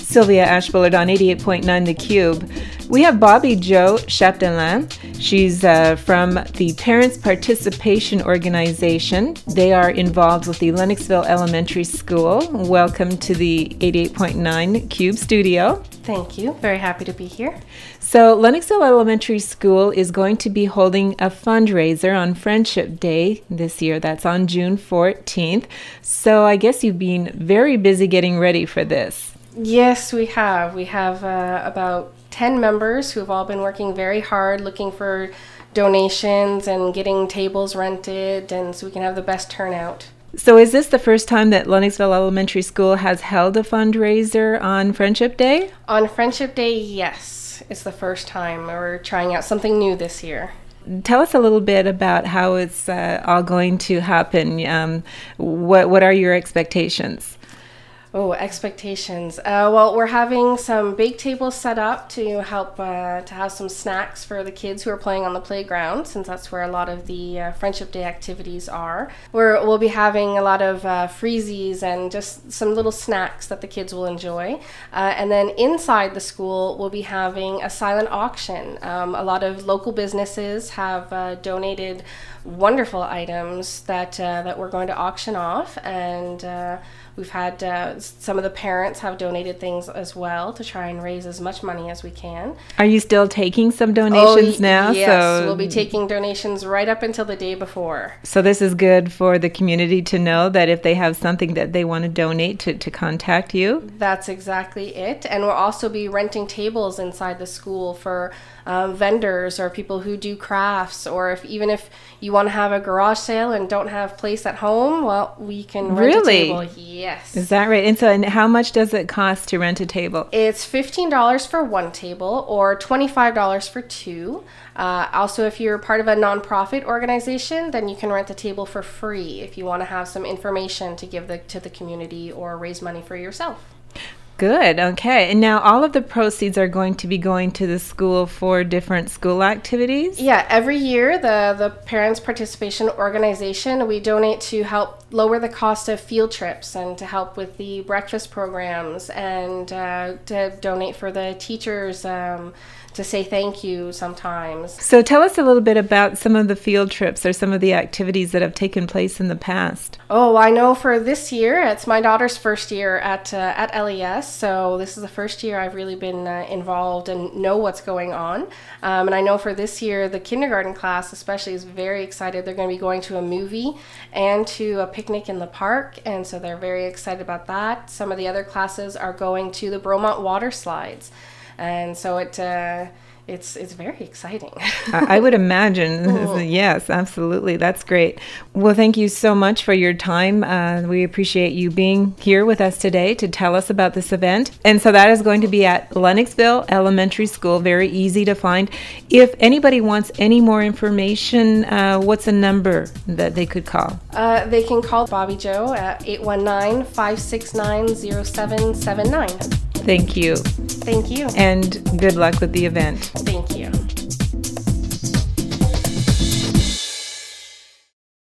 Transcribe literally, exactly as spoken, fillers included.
Sylvia Ashbullard on eighty-eight point nine The Cube. We have Bobby Jo Chapdelain. She's uh, from the Parents Participation Organization. They are involved with the Lennoxville Elementary School. Welcome to the eighty-eight point nine Cube studio. Thank you. Very happy to be here. So Lennoxville Elementary School is going to be holding a fundraiser on Friendship Day this year. That's on June fourteenth. So I guess you've been very busy getting ready for this. Yes, we have. We have uh, about ten members who have all been working very hard looking for donations and getting tables rented, and so we can have the best turnout. So is this the first time that Lennoxville Elementary School has held a fundraiser on Friendship Day? On Friendship Day, yes. It's the first time. We're trying out something new this year. Tell us a little bit about how it's uh, all going to happen. Um, what what are your expectations? Oh, expectations. Uh, well, we're having some bake tables set up to help uh, to have some snacks for the kids who are playing on the playground, since that's where a lot of the uh, Friendship Day activities are. We're, we'll be having a lot of uh, freezies and just some little snacks that the kids will enjoy. Uh, and then inside the school, we'll be having a silent auction. Um, a lot of local businesses have uh, donated wonderful items that uh, that we're going to auction off, and uh, we've had uh, some of the parents have donated things as well to try and raise as much money as we can. Are you still taking some donations oh, now? Yes, so, we'll be taking donations right up until the day before. So this is good for the community to know that if they have something that they want to donate, to, to contact you? That's exactly it. And we'll also be renting tables inside the school for um, vendors or people who do crafts, or if even if you want to have a garage sale and don't have place at home, well, we can rent really? a table. Yes. Is that right? And so and how much does it cost to rent a table? It's fifteen dollars for one table or twenty-five dollars for two. Uh, also, if you're part of a nonprofit organization, then you can rent a table for free if you want to have some information to give the, to the community or raise money for yourself. Good. Okay. And now all of the proceeds are going to be going to the school for different school activities? Yeah. Every year, the, the Parents Participation Organization, we donate to help lower the cost of field trips and to help with the breakfast programs, and uh, to donate for the teachers um, to say thank you sometimes. So tell us a little bit about some of the field trips or some of the activities that have taken place in the past. Oh, I know for this year, it's my daughter's first year at uh, at L E S, so this is the first year I've really been uh, involved and know what's going on. Um, and I know for this year, the kindergarten class especially is very excited. They're going to be going to a movie and to a picnic in the park, and so they're very excited about that. Some of the other classes are going to the Bromont water slides. And so it uh, it's it's very exciting. I would imagine. Yes, absolutely. That's great. Well, thank you so much for your time. Uh, we appreciate you being here with us today to tell us about this event. And so that is going to be at Lennoxville Elementary School. Very easy to find. If anybody wants any more information, uh, what's a number that they could call? Uh, they can call Bobby Jo at eight one nine, five six nine, zero seven seven nine. Thank you. Thank you. And good luck with the event. Thank you.